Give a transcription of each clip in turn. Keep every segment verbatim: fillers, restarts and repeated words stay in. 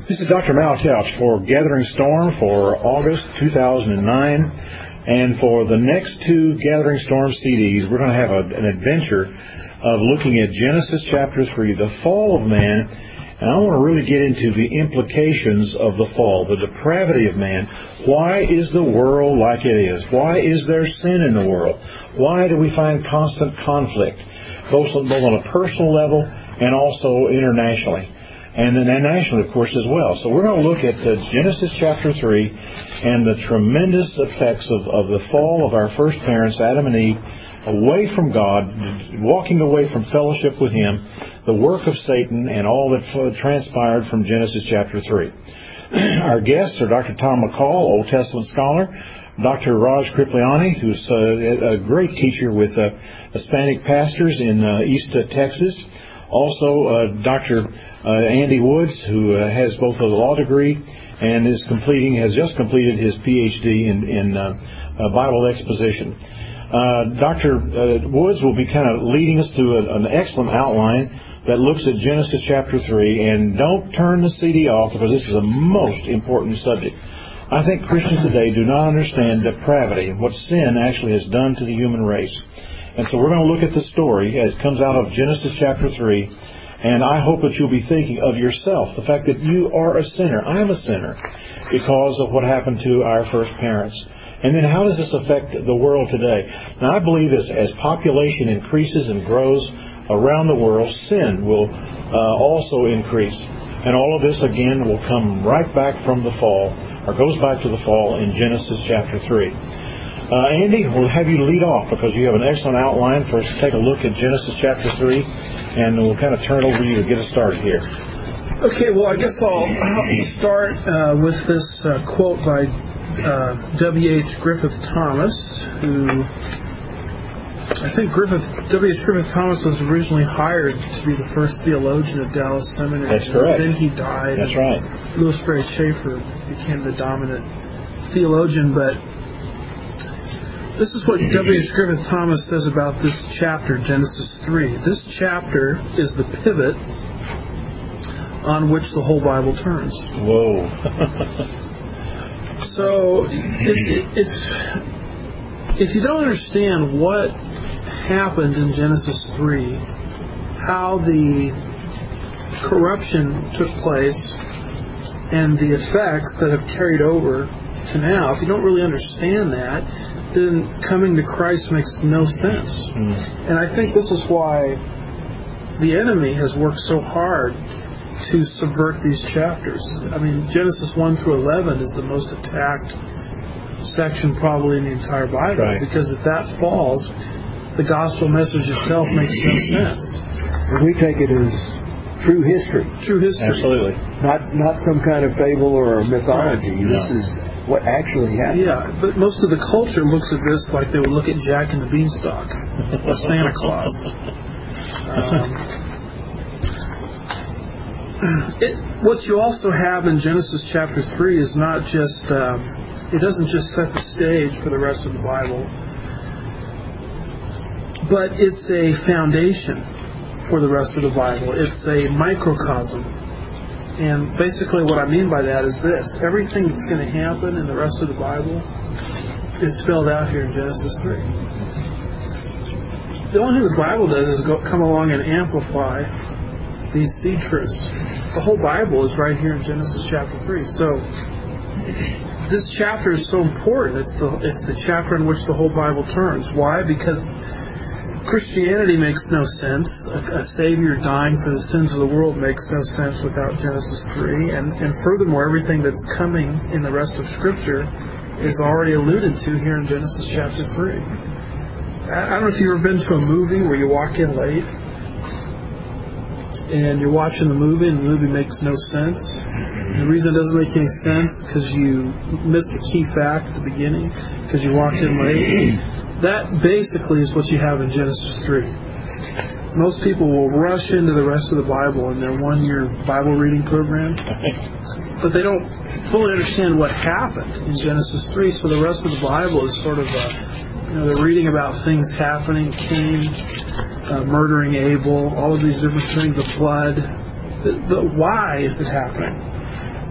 This is Doctor Mal Couch for Gathering Storm for August two thousand nine. And for the next two Gathering Storm C Ds, we're going to have a, an adventure of looking at Genesis chapter three, the fall of man. And I want to really get into the implications of the fall, the depravity of man. Why is the world like it is? Why is there sin in the world? Why do we find constant conflict, both on a personal level and also internationally? And then nationally, of course, as well. So we're going to look at uh, Genesis chapter three and the tremendous effects of, of the fall of our first parents, Adam and Eve, away from God, walking away from fellowship with Him, the work of Satan, and all that transpired from Genesis chapter three. Our guests are Doctor Tom McCall, Old Testament scholar, Doctor Raj Kriplani, who's uh, a great teacher with uh, Hispanic pastors in uh, East Texas. Also, uh, Doctor uh, Andy Woods, who uh, has both a law degree and is completing, has just completed his P H D in, in uh, uh, Bible exposition. Uh, Doctor Uh, Woods will be kind of leading us through a, an excellent outline that looks at Genesis chapter three. And don't turn the C D off, because this is a most important subject. I think Christians today do not understand depravity, what sin actually has done to the human race. And so we're going to look at the story as it comes out of Genesis chapter three. And I hope that you'll be thinking of yourself, the fact that you are a sinner. I'm a sinner because of what happened to our first parents. And then how does this affect the world today? Now, I believe as, as population increases and grows around the world, sin will uh, also increase. And all of this, again, will come right back from the fall, or goes back to the fall in Genesis chapter three. Uh, Andy, we'll have you lead off because you have an excellent outline for us to take a look at Genesis chapter three, and we'll kind of turn it over to you to get us started here. Okay, well, I guess I'll start uh, with this uh, quote by uh, W H Griffith Thomas, who I think Griffith W H Griffith Thomas was originally hired to be the first theologian at Dallas Seminary. That's correct. Then he died. That's right. Louis Sperry Chafer became the dominant theologian, but this is what W H Griffith Thomas says about this chapter, Genesis three. This chapter is the pivot on which the whole Bible turns. Whoa. So, it's, it's, if you don't understand what happened in Genesis three, how the corruption took place, and the effects that have carried over to now, if you don't really understand that, then coming to Christ makes no sense. Mm. And I think this is why the enemy has worked so hard to subvert these chapters. I mean, Genesis one through eleven is the most attacked section probably in the entire Bible, right, because if that falls, the gospel message itself makes no sense. And we take it as true history. True history. Absolutely. Not not some kind of fable or mythology. Right. This no. is what actually happened. Yeah, but most of the culture looks at this like they would look at Jack and the Beanstalk or Santa Claus. Um, it, what you also have in Genesis chapter three is not just, um, it doesn't just set the stage for the rest of the Bible, but it's a foundation for the rest of the Bible. It's a microcosm. And basically what I mean by that is this. Everything that's going to happen in the rest of the Bible is spelled out here in Genesis three. The only thing the Bible does is go, come along and amplify these seed truths. The whole Bible is right here in Genesis chapter three. So this chapter is so important. It's the, it's the chapter in which the whole Bible turns. Why? Because Christianity makes no sense. A, a Savior dying for the sins of the world makes no sense without Genesis three. And, and furthermore, everything that's coming in the rest of Scripture is already alluded to here in Genesis chapter three. I, I don't know if you've ever been to a movie where you walk in late and you're watching the movie and the movie makes no sense. And the reason it doesn't make any sense is because you missed a key fact at the beginning because you walked in late. That basically is what you have in Genesis three. Most people will rush into the rest of the Bible in their one-year Bible reading program, but they don't fully understand what happened in Genesis three, so the rest of the Bible is sort of a, you know, they're reading about things happening, Cain uh, murdering Abel, all of these different things, the flood. The, the, why is it happening?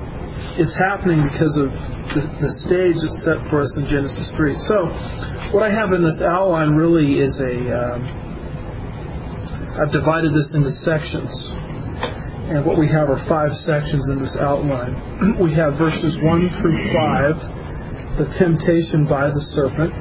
it's happening because of the, the stage that's set for us in Genesis three. So, what I have in this outline really is a, um, I've divided this into sections. And what we have are five sections in this outline. We have verses one through five, the temptation by the serpent.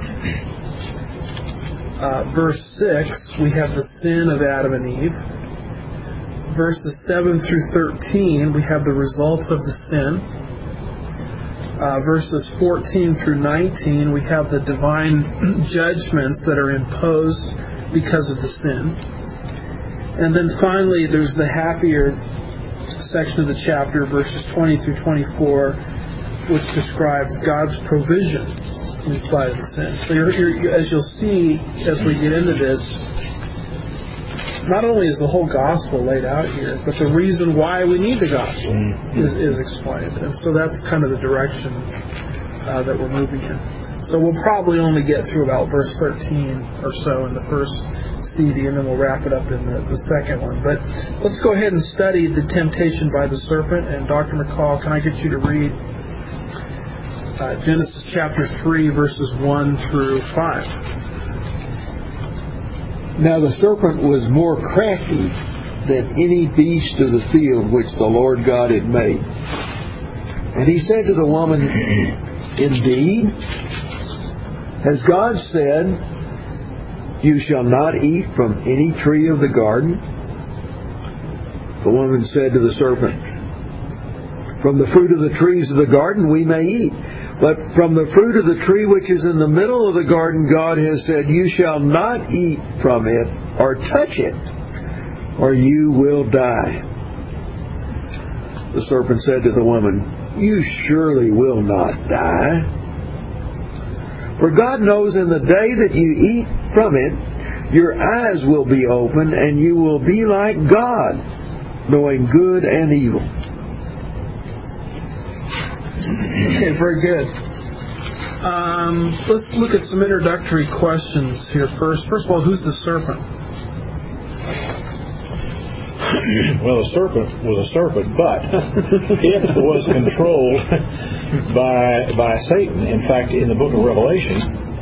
Uh, verse six, we have the sin of Adam and Eve. Verses seven through thirteen, we have the results of the sin. Uh, verses fourteen through nineteen, we have the divine judgments that are imposed because of the sin. And then finally, there's the happier section of the chapter, verses twenty through twenty-four, which describes God's provision in spite of the sin. So you're, you're, as you'll see as we get into this, not only is the whole gospel laid out here, but the reason why we need the gospel mm-hmm. is, is explained. And so that's kind of the direction uh, that we're moving in. So we'll probably only get through about verse thirteen or so in the first C D, and then we'll wrap it up in the, the second one. But let's go ahead and study the temptation by the serpent. And Doctor McCall, can I get you to read uh, Genesis chapter three, verses one through five? Now the serpent was more crafty than any beast of the field which the Lord God had made. And he said to the woman, Indeed, has God said, You shall not eat from any tree of the garden? The woman said to the serpent, From the fruit of the trees of the garden we may eat. But from the fruit of the tree which is in the middle of the garden, God has said, You shall not eat from it or touch it, or you will die. The serpent said to the woman, You surely will not die. For God knows in the day that you eat from it, your eyes will be opened, and you will be like God, knowing good and evil. Okay, very good. Um, let's look at some introductory questions here first. First of all, who's the serpent? Well, the serpent was a serpent, but it was controlled by by Satan. In fact, in the book of Revelation,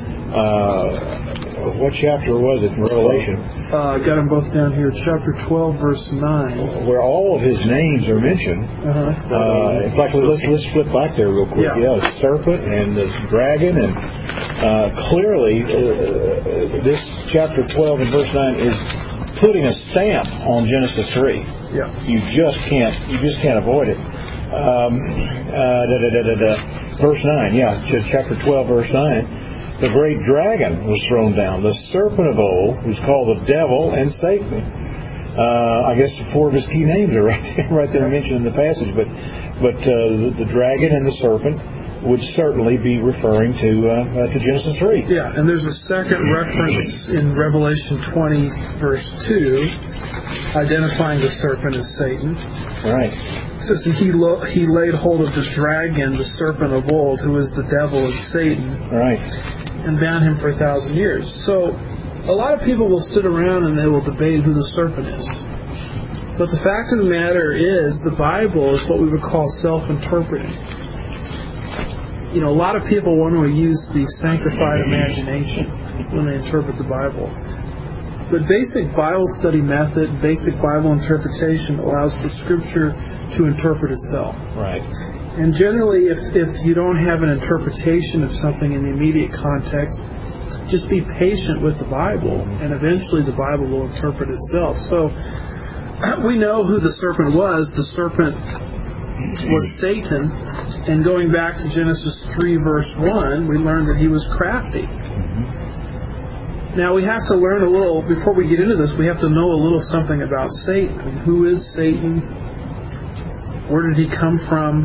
uh, what chapter was it in Revelation? Uh, got them both down here. Chapter twelve, verse nine, where all of his names are mentioned. Uh-huh. Uh, in fact, let's let's flip back there real quick. Yeah, yeah the serpent and the dragon, and uh, clearly uh, this chapter twelve and verse nine is putting a stamp on Genesis three. Yeah. You just can't you just can't avoid it. Um, uh, da, da, da, da, da. Verse nine, yeah, chapter twelve, verse nine. The great dragon was thrown down, the serpent of old, who's called the devil and Satan. Uh, I guess four of his key names are right there, right there mentioned in the passage. But but uh, the, the dragon and the serpent would certainly be referring to uh, uh, to Genesis three. Yeah, and there's a second reference in Revelation twenty, verse two, identifying the serpent as Satan. Right. It says, and he, lo- he laid hold of the dragon, the serpent of old, who is the devil and Satan, right, and bound him for a thousand years. So a lot of people will sit around and they will debate who the serpent is. But the fact of the matter is, the Bible is what we would call self-interpreting. You know, a lot of people want to use the sanctified imagination when they interpret the Bible. But basic Bible study method, basic Bible interpretation allows the Scripture to interpret itself. Right. And generally, if, if you don't have an interpretation of something in the immediate context, just be patient with the Bible, and eventually the Bible will interpret itself. So, we know who the serpent was. The serpent was Satan, and going back to Genesis three, verse one, we learned that he was crafty. Mm-hmm. Now, we have to learn a little, before we get into this, we have to know a little something about Satan. I mean, who is Satan? Where did he come from?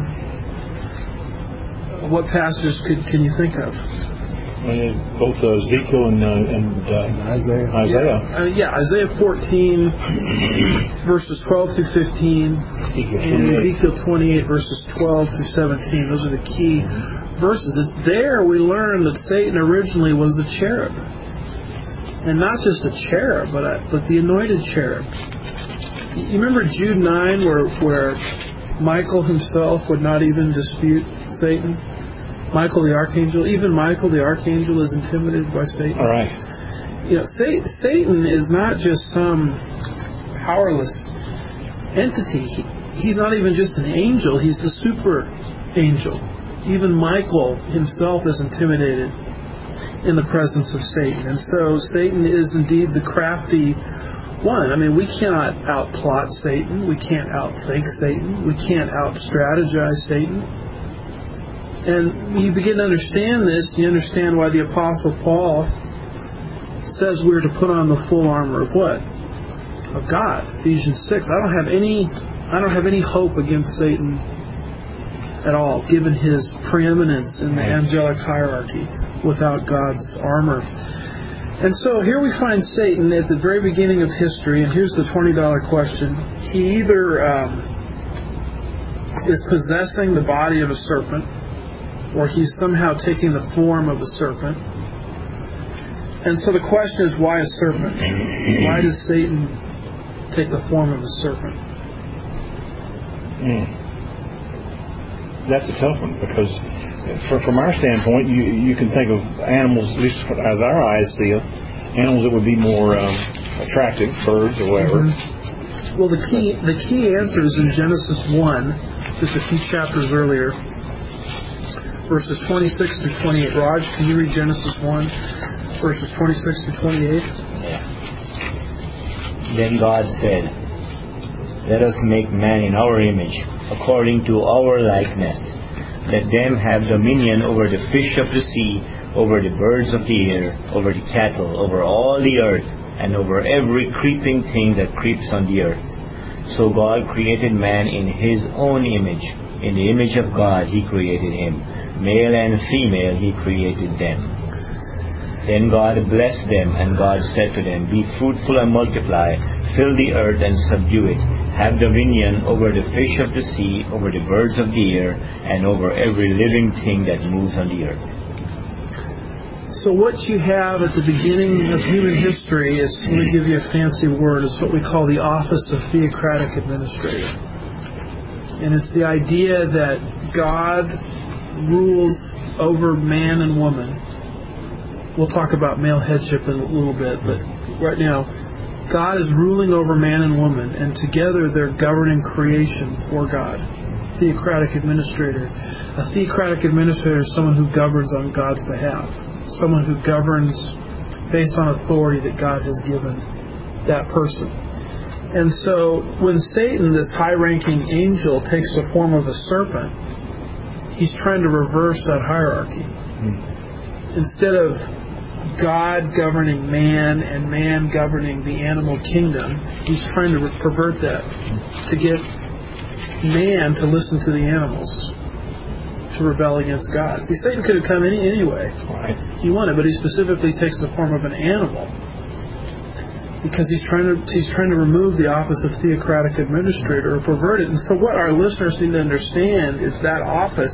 What passages could, can you think of? Uh, both uh, Ezekiel and, uh, and uh, Isaiah. Isaiah. Yeah, uh, yeah, Isaiah fourteen, verses twelve through fifteen, and Ezekiel twenty-eight, verses twelve through seventeen. Those are the key verses. It's there we learn that Satan originally was a cherub. And not just a cherub, but a, but the anointed cherub. You remember Jude nine, where where Michael himself would not even dispute Satan. Michael the archangel, even Michael the archangel is intimidated by Satan. All right. You know, Satan is not just some powerless entity. He, he's not even just an angel. He's the super angel. Even Michael himself is intimidated in the presence of Satan. And so Satan is indeed the crafty one. I mean, we cannot outplot Satan. We can't outthink Satan. We can't out-strategize Satan. And you begin to understand this, you understand why the Apostle Paul says we're to put on the full armor of what? Of God. Ephesians six. I don't have any I don't have any hope against Satan at all, given his preeminence in the angelic hierarchy without God's armor. And so here we find Satan at the very beginning of history, and here's the twenty dollar question. He either um, is possessing the body of a serpent, or he's somehow taking the form of a serpent. And so the question is, why a serpent? Why does Satan take the form of a serpent? Mm. That's a tough one, because for, from our standpoint, you you can think of animals, at least as our eyes see them, animals that would be more um, attractive, birds or whatever. Mm-hmm. Well, the key the key answer is in Genesis one, just a few chapters earlier, verses twenty-six through twenty-eight. Raj, can you read Genesis one, verses twenty-six through twenty-eight? Yeah. Then God said, "Let us make man in our image, according to our likeness. Let them have dominion over the fish of the sea, over the birds of the air, over the cattle, over all the earth, and over every creeping thing that creeps on the earth." So God created man in His own image. In the image of God He created him. Male and female He created them. Then God blessed them, and God said to them, "Be fruitful and multiply, fill the earth and subdue it. Have dominion over the fish of the sea, over the birds of the air, and over every living thing that moves on the earth." So what you have at the beginning of human history is, let me give you a fancy word, is what we call the office of theocratic administrator. And it's the idea that God rules over man and woman. We'll talk about male headship in a little bit, but right now, God is ruling over man and woman, and together they're governing creation for God. Theocratic administrator. A theocratic administrator is someone who governs on God's behalf. Someone who governs based on authority that God has given that person. And so when Satan, this high-ranking angel, takes the form of a serpent, he's trying to reverse that hierarchy. Mm. Instead of God governing man and man governing the animal kingdom, he's trying to pervert that to get man to listen to the animals, to rebel against God. See, Satan could have come any anyway. Right. He wanted, but he specifically takes the form of an animal because he's trying to he's trying to remove the office of theocratic administrator or pervert it. And so what our listeners need to understand is that office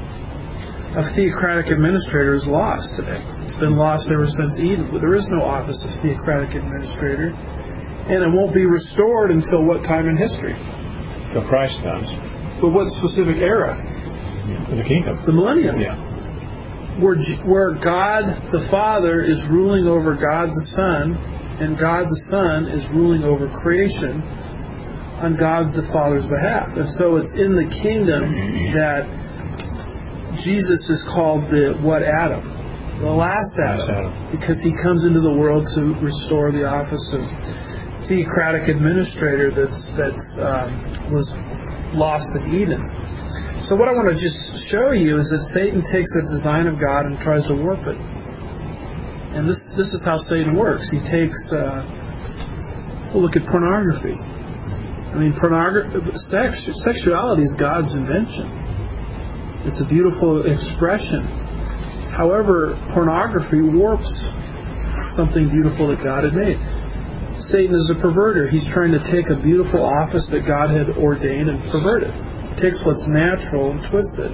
of theocratic administrator is lost today. It's been lost ever since Eden. There is no office of theocratic administrator, and it won't be restored until what time in history? Till Christ comes. But what specific era? The kingdom. The millennium. Yeah. Where, where God the Father is ruling over God the Son, and God the Son is ruling over creation on God the Father's behalf. And so it's in the kingdom that Jesus is called the what Adam? The last Adam. Last Adam. Because he comes into the world to restore the office of theocratic administrator that's that's um, was lost in Eden. So what I want to just show you is that Satan takes the design of God and tries to warp it. And this this is how Satan works. He takes, uh, well, look at pornography. I mean, pornography, sex, sexuality is God's invention. It's a beautiful expression. However, pornography warps something beautiful that God had made. Satan is a perverter. He's trying to take a beautiful office that God had ordained and pervert it. He takes what's natural and twists it.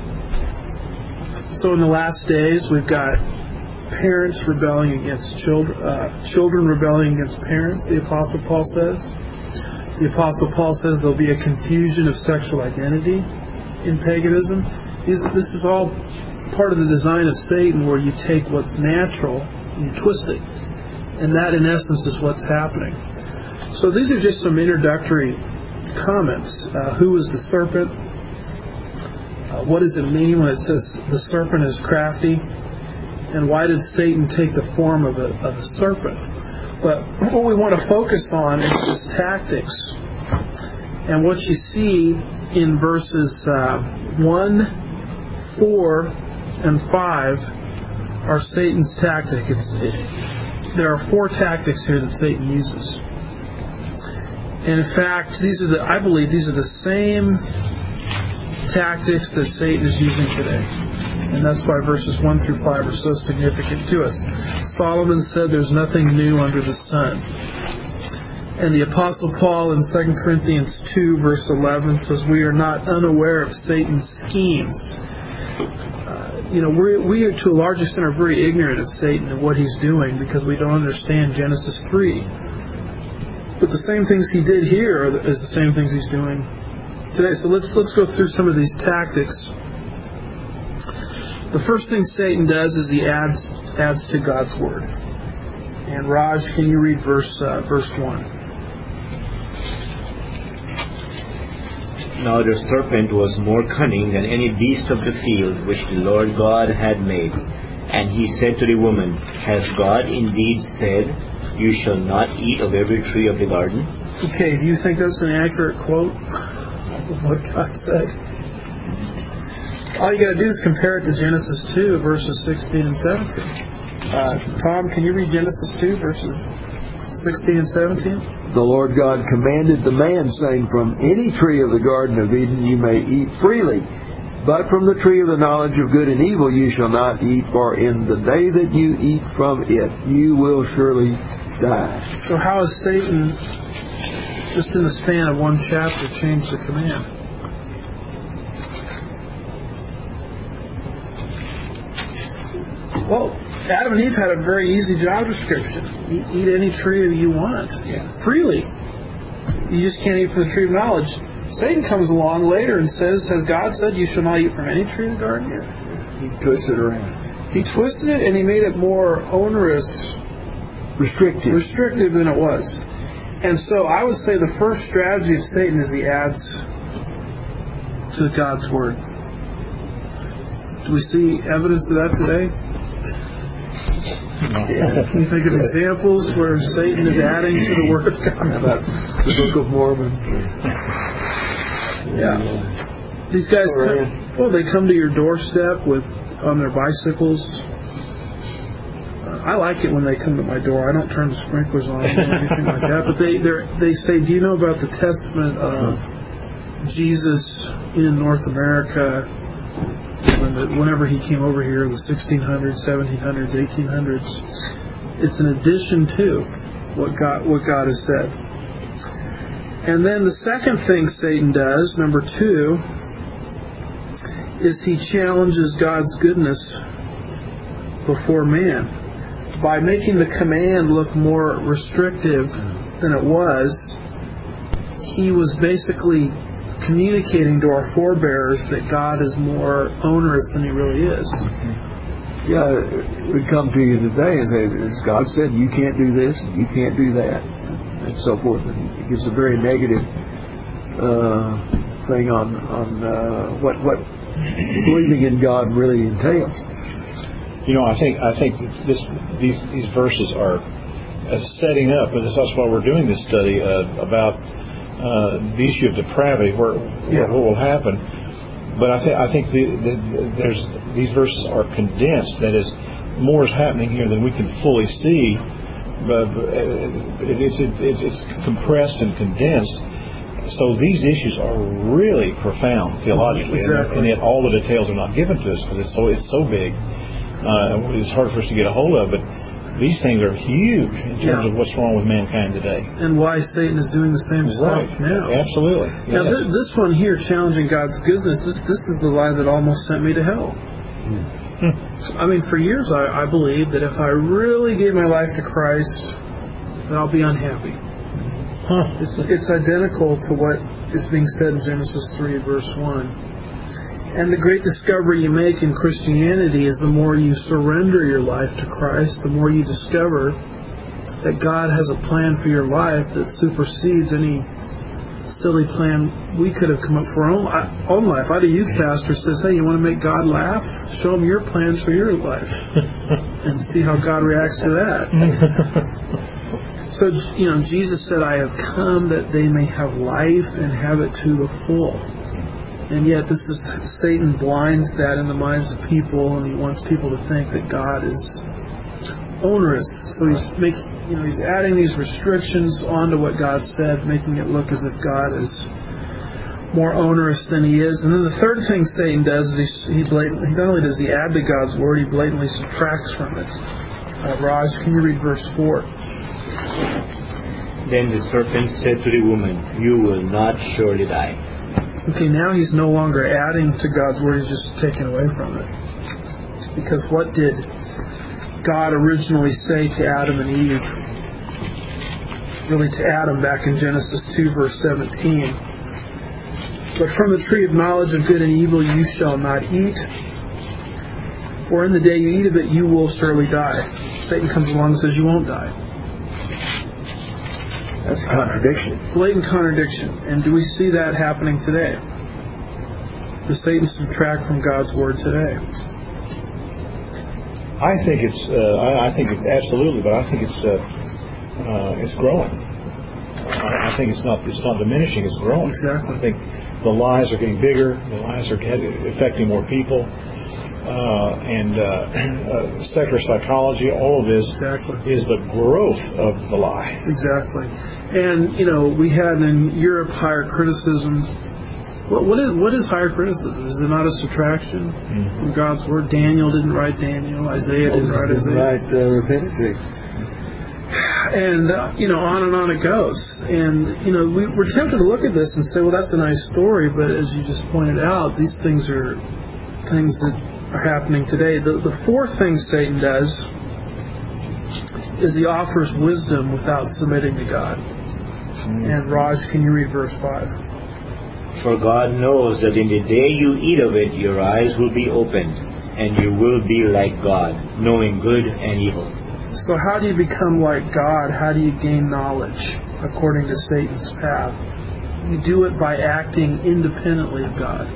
So in the last days, we've got parents rebelling against children, uh, children rebelling against parents, the Apostle Paul says. the Apostle Paul says there'll be a confusion of sexual identity in paganism. These, this is all part of the design of Satan, where you take what's natural and you twist it. And that, in essence, is what's happening. So these are just some introductory comments. Uh, who is the serpent? Uh, what does it mean when it says the serpent is crafty? And why did Satan take the form of a, of a serpent? But what we want to focus on is his tactics. And what you see in verses uh, one, four, and five are Satan's tactic. It's, it, there are four tactics here that Satan uses. And in fact, these are the I believe these are the same tactics that Satan is using today. And that's why verses one through five are so significant to us. Solomon said there's nothing new under the sun. And the Apostle Paul in Second Corinthians two, verse eleven, says we are not unaware of Satan's schemes. Uh, you know, we're, we are to a large extent are very ignorant of Satan and what he's doing because we don't understand Genesis three. But the same things he did here is the same things he's doing today. So let's let's go through some of these tactics. The first thing Satan does is he adds adds to God's word. And Raj, can you read verse uh, verse one? Now the serpent was more cunning than any beast of the field which the Lord God had made. And he said to the woman, Has God indeed said, You shall not eat of every tree of the garden? Okay, do you think that's an accurate quote of what God said? All you got to do is compare it to Genesis two, verses sixteen and seventeen. Uh, Tom, can you read Genesis two, verses sixteen and seventeen? The Lord God commanded the man, saying, From any tree of the garden of Eden you may eat freely, but from the tree of the knowledge of good and evil you shall not eat, for in the day that you eat from it you will surely die. So how has Satan, just in the span of one chapter, changed the command? Well, Adam and Eve had a very easy job description. Eat, eat any tree you want, Yeah. freely. You just can't eat from the tree of knowledge. Satan comes along later and says, Has God said you shall not eat from any tree in the garden? Yeah. He twisted it around. He twisted it and he made it more onerous, Restricted. restrictive than it was. And so I would say the first strategy of Satan is he adds to God's word. Do we see evidence of that today? Yeah. Can you think of examples where Satan is adding to the Word of God? How about the Book of Mormon? Yeah. These guys, come, well, they come to your doorstep with on their bicycles. Uh, I like it when they come to my door. I don't turn the sprinklers on or anything like that. But they they say, do you know about the testament of Jesus in North America? When the, whenever he came over here, the sixteen hundreds, seventeen hundreds, eighteen hundreds, it's an addition to what God what God has said. And then the second thing Satan does, number two, is he challenges God's goodness before man by making the command look more restrictive than it was. He was basically communicating to our forebears that God is more onerous than He really is. Yeah, it would come to you today and say, as God said, you can't do this, you can't do that, and so forth. And it gives a very negative uh, thing on on uh, what what believing in God really entails. You know, I think I think this these these verses are uh, setting up, and that's why we're doing this study uh, about. Uh, the issue of depravity, where, yeah. what will happen. But I, th- I think the, the, the, there's these verses are condensed. That is, more is happening here than we can fully see. But it, it's, it, it's compressed and condensed. So these issues are really profound theologically, exactly. and, and yet all the details are not given to us because it's so it's so big. Uh, it's hard for us to get a hold of. But these things are huge in terms yeah. of what's wrong with mankind today. And why Satan is doing the same right. stuff now. Absolutely. Now, yes. th- this one here, challenging God's goodness, this this is the lie that almost sent me to hell. Hmm. So, I mean, for years I, I believed that if I really gave my life to Christ, that I'll be unhappy. Huh. It's, it's identical to what is being said in Genesis three, verse one. And the great discovery you make in Christianity is the more you surrender your life to Christ, the more you discover that God has a plan for your life that supersedes any silly plan we could have come up for our own, own life. I had a youth pastor says, hey, you want to make God laugh? Show him your plans for your life and see how God reacts to that. So, you know, Jesus said, I have come that they may have life and have it to the full. And yet this is, Satan blinds that in the minds of people, and he wants people to think that God is onerous. So he's making, you know, he's adding these restrictions onto what God said, making it look as if God is more onerous than he is. And then the third thing Satan does is he, he blatantly, not only does he add to God's word, he blatantly subtracts from it. Uh, Raj, can you read verse four? Then the serpent said to the woman, you will not surely die. Okay, now he's no longer adding to God's word, he's just taking away from it. Because what did God originally say to Adam and Eve? Really to Adam back in Genesis two, verse seventeen. But from the tree of knowledge of good and evil you shall not eat, for in the day you eat of it you will surely die. Satan comes along and says you won't die. That's a contradiction. Blatant contradiction. And do we see that happening today? Does Satan subtract from God's word today? I think it's. Uh, I, I think it's absolutely, but I think it's. Uh, uh, it's growing. I, I think it's not. It's not diminishing. It's growing. Exactly. I think the lies are getting bigger. The lies are affecting more people. Uh, and uh, uh, secular psychology, all of this exactly. is the growth of the lie. Exactly. And, you know, we had in Europe higher criticisms. What, what, is, what is higher criticism? Is it not a subtraction mm-hmm. from God's word? Daniel didn't write Daniel. Isaiah didn't write didn't Isaiah. Write uh, Pentateuch. And, uh, you know, on and on it goes. And, you know, we, we're tempted to look at this and say, well, that's a nice story. But as you just pointed out, these things are things that are happening today. The, the fourth thing Satan does is he offers wisdom without submitting to God. Mm. And Raj, can you read verse five? For God knows that in the day you eat of it, your eyes will be opened, and you will be like God, knowing good and evil. So how do you become like God? How do you gain knowledge according to Satan's path? You do it by acting independently of God.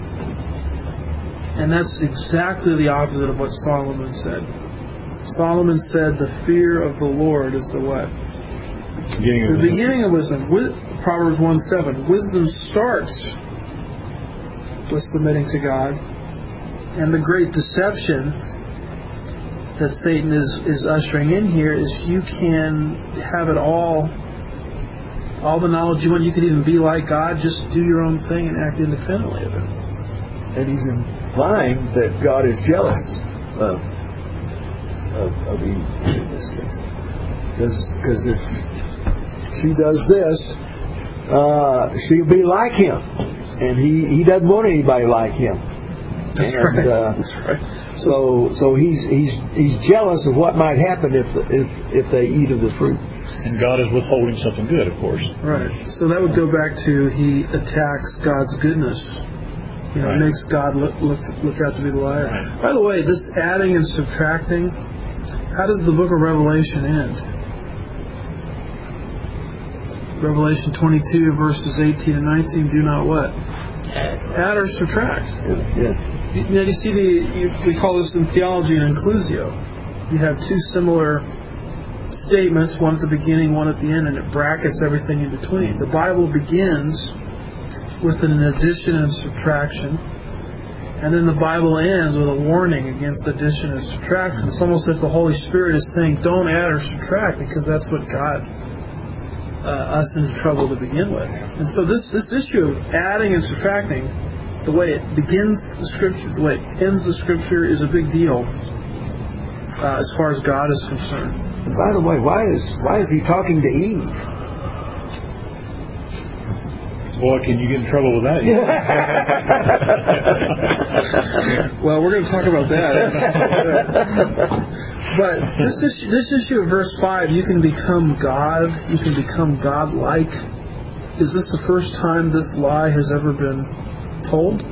And that's exactly the opposite of what Solomon said. Solomon said the fear of the Lord is the what? Beginning the beginning of wisdom. Proverbs one seven. Wisdom starts with submitting to God. And the great deception that Satan is, is ushering in here is you can have it all, all the knowledge you want. You could even be like God, just do your own thing and act independently of it. And he's implying that God is jealous of of, of Eve in this case. Because if she does this, uh, she'll be like him. And he, he doesn't want anybody like him. That's and, right. Uh, That's right. So so he's he's he's jealous of what might happen if if if they eat of the fruit. And God is withholding something good, of course. Right. So that would go back to he attacks God's goodness. You know, right. Makes God look, look look out to be the liar. Right. By the way, this adding and subtracting, how does the book of Revelation end? Revelation twenty-two, verses eighteen and nineteen, do not what? Add or subtract. Yeah. You, you know, you see the, you, we call this in theology an inclusio. You have two similar statements, one at the beginning, one at the end, and it brackets everything in between. The Bible begins with an addition and subtraction, and then the Bible ends with a warning against addition and subtraction. It's almost as if the Holy Spirit is saying, don't add or subtract, because that's what got uh, us into trouble to begin with. And so this, this issue of adding and subtracting, the way it begins the Scripture, the way it ends the Scripture, is a big deal uh, as far as God is concerned. And by the way, why is why is he talking to Eve? Boy, can you get in trouble with that? Well, we're going to talk about that. But this issue, this issue of verse five, you can become God, you can become God-like. Is this the first time this lie has ever been told?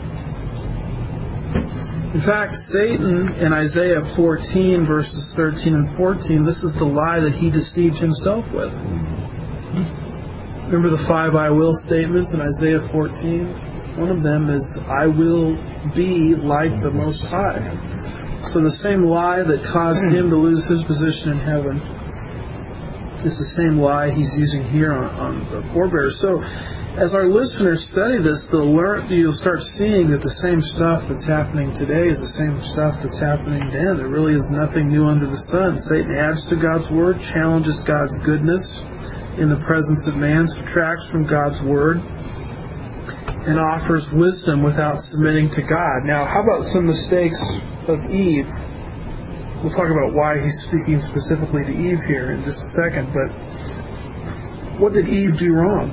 In fact, Satan in Isaiah fourteen, verses thirteen and fourteen, this is the lie that he deceived himself with. Remember the five I will statements in Isaiah fourteen? One of them is, I will be like the Most High. So the same lie that caused him to lose his position in heaven is the same lie he's using here on, on the forebears. So as our listeners study this, they'll learn, you'll start seeing that the same stuff that's happening today is the same stuff that's happening then. There really is nothing new under the sun. Satan adds to God's Word, challenges God's goodness in the presence of man, subtracts from God's Word, and offers wisdom without submitting to God. Now, how about some mistakes of Eve? We'll talk about why he's speaking specifically to Eve here in just a second, but what did Eve do wrong?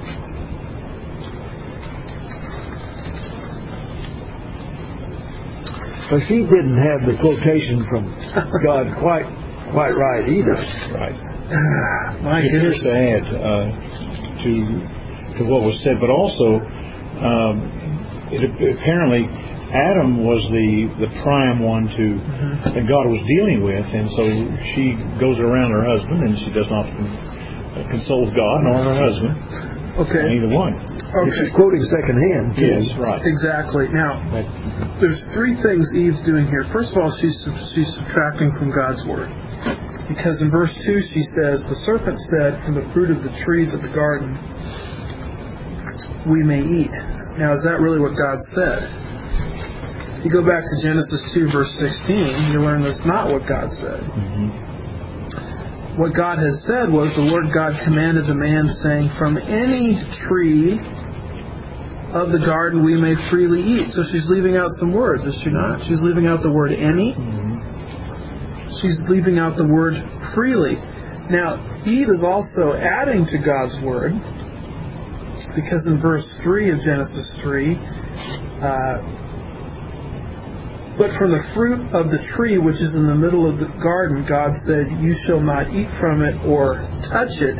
Well, she didn't have the quotation from God quite quite right either. Right. My Here's goodness. to add uh, to to what was said, but also um, it, apparently Adam was the the prime one to Mm-hmm. that God was dealing with, and so she goes around her husband, and she does not consult God nor her husband. Okay. Neither one. Okay. She's quoting secondhand. too. Yes, right. Exactly. Now, But, there's three things Eve's doing here. First of all, she's she's subtracting from God's Word. Because in verse two she says, the serpent said, from the fruit of the trees of the garden we may eat. Now, is that really what God said? If you go back to Genesis two, verse sixteen, you learn that's not what God said. mm-hmm. What God has said was, the Lord God commanded the man, saying, from any tree of the garden we may freely eat. So she's leaving out some words, is she not? She's leaving out the word any. Mm-hmm. She's leaving out the word freely. Now, Eve is also adding to God's word, because in verse three of Genesis three, uh, but from the fruit of the tree which is in the middle of the garden, God said, you shall not eat from it or touch it,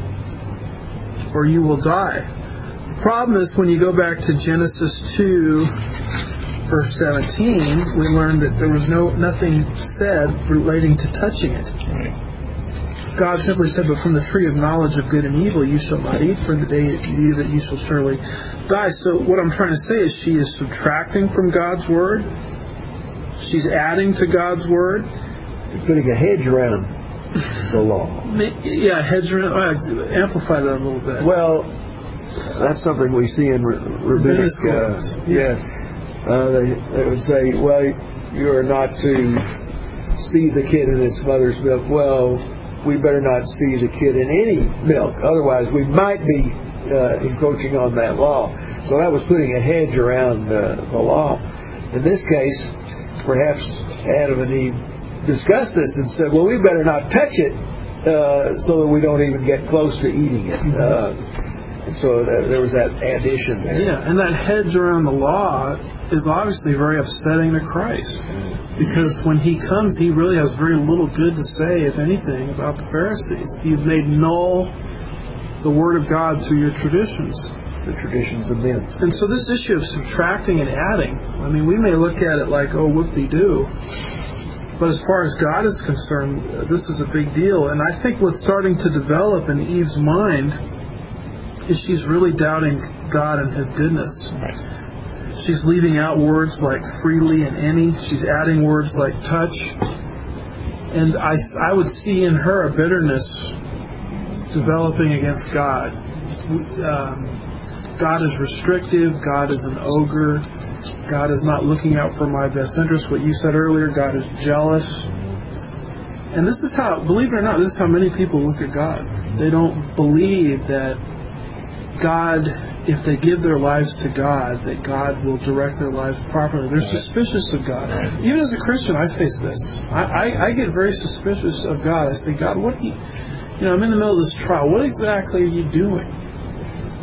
or you will die. The problem is, when you go back to Genesis two, verse seventeen, we learn that there was no nothing said relating to touching it. Right. God simply said, but from the tree of knowledge of good and evil you shall not eat, for the day that you eat of it you shall surely die. So what I'm trying to say is, she is subtracting from God's word. She's adding to God's word. Putting a hedge around the law. Yeah, hedge around. Uh, amplify that a little bit. Well, that's something we see in rabbinic. Uh, yeah, uh, they, they would say, "Well, you are not to see the kid in its mother's milk." Well, we better not see the kid in any milk, otherwise we might be uh, encroaching on that law. So that was putting a hedge around uh, the law. In this case, perhaps Adam and Eve discussed this and said, well, we better not touch it uh, so that we don't even get close to eating it. Uh, and so th- there was that addition there. Yeah, and that hedge around the law is obviously very upsetting to Christ. Because when he comes, he really has very little good to say, if anything, about the Pharisees. You've made null the Word of God through your traditions. The traditions of men. And so this issue of subtracting and adding, I mean, we may look at it like, oh, whoop-de-doo. But as far as God is concerned, uh, this is a big deal. And I think what's starting to develop in Eve's mind is she's really doubting God and His goodness. Right. She's leaving out words like freely and any. She's adding words like touch. And I, I would see in her a bitterness developing against God. Um, God is restrictive. God is an ogre. God is not looking out for my best interest. What you said earlier, God is jealous. And this is how, believe it or not, this is how many people look at God. They don't believe that God, if they give their lives to God, that God will direct their lives properly. They're suspicious of God. Even as a Christian, I face this. I, I, I get very suspicious of God. I say, God, what are you, you know, I'm in the middle of this trial. What exactly are you doing?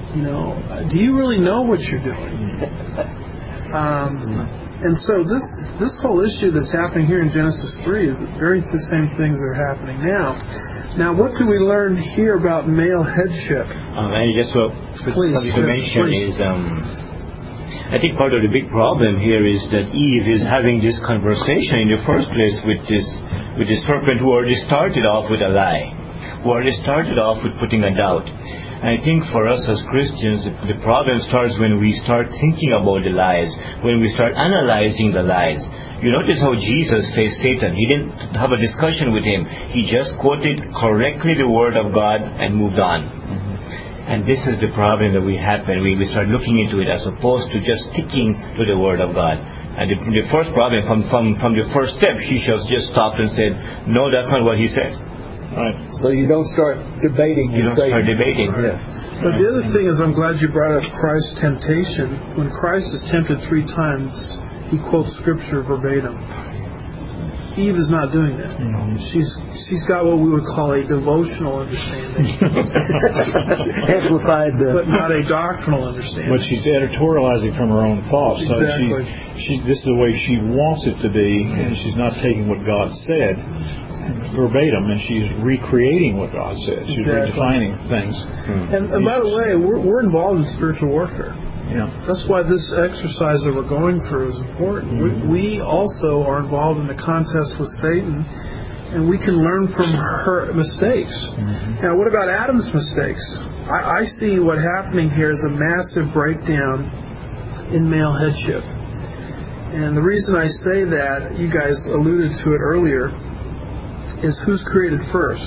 You know, do you really know what you're doing? Um, and so this this whole issue that's happening here in Genesis three is very the same things that are happening now. Now, what do we learn here about male headship? Um, and just what Please, something to yes, mention please. is, um, I think part of the big problem here is that Eve is having this conversation in the first place with this with the serpent who already started off with a lie, who already started off with putting a doubt. And I think for us as Christians, the problem starts when we start thinking about the lies, when we start analyzing the lies. You notice how Jesus faced Satan. He didn't have a discussion with him. He just quoted correctly the Word of God and moved on. Mm-hmm. And this is the problem that we have when we, we start looking into it as opposed to just sticking to the Word of God. And the, the first problem, from, from, from the first step, he just just stopped and said, no, that's not what he said. Right. So you don't start debating. You don't Satan. start debating. Yeah. But the other thing is, I'm glad you brought up Christ's temptation. When Christ is tempted three times, he quotes Scripture verbatim. Eve is not doing that. Mm-hmm. She's she's got what we would call a devotional understanding, amplified, uh, but not a doctrinal understanding. But she's editorializing from her own thoughts. Exactly. So she, she, this is the way she wants it to be, and she's not taking what God said verbatim, and she's recreating what God said. She's exactly. redefining things. Hmm. And, and by the way, we're we're involved in spiritual warfare. Yeah. That's why this exercise that we're going through is important. Mm-hmm. We, we also are involved in a contest with Satan, and we can learn from her mistakes. Mm-hmm. Now, what about Adam's mistakes? I, I see what happening here is a massive breakdown in male headship. And the reason I say that, you guys alluded to it earlier, is who's created first?